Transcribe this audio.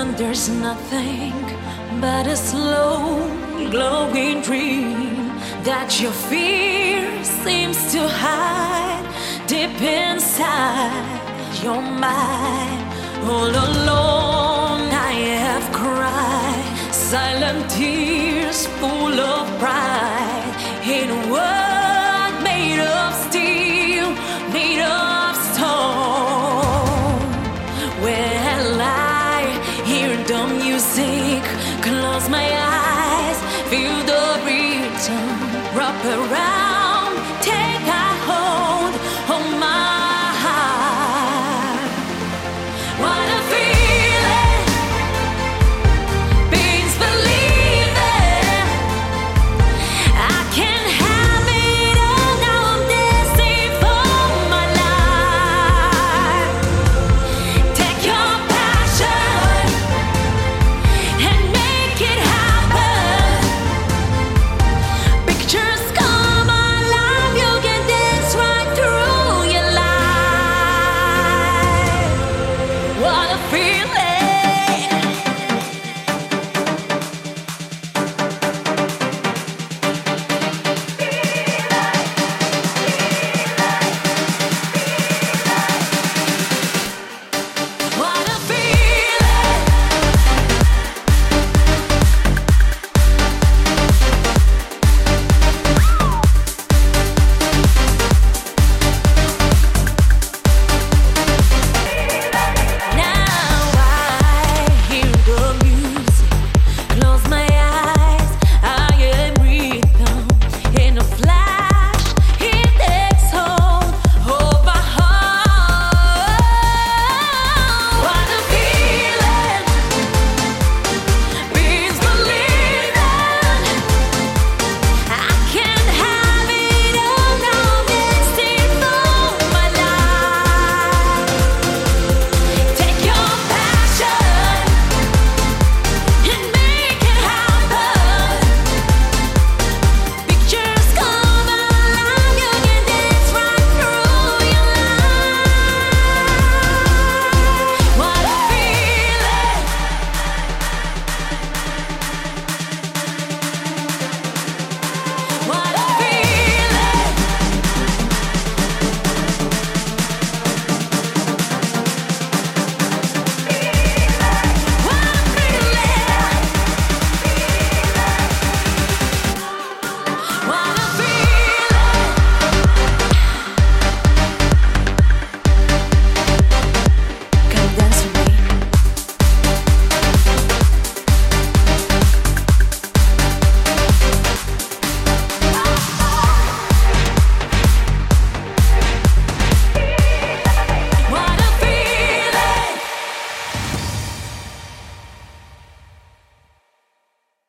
There's nothing but a slow glowing dream that your fear seems to hide deep inside your mind. All alone I have cried silent tears full of pride in a world made of steel, made of stone. Well, I hear the music, close my eyes, feel the rhythm wrap around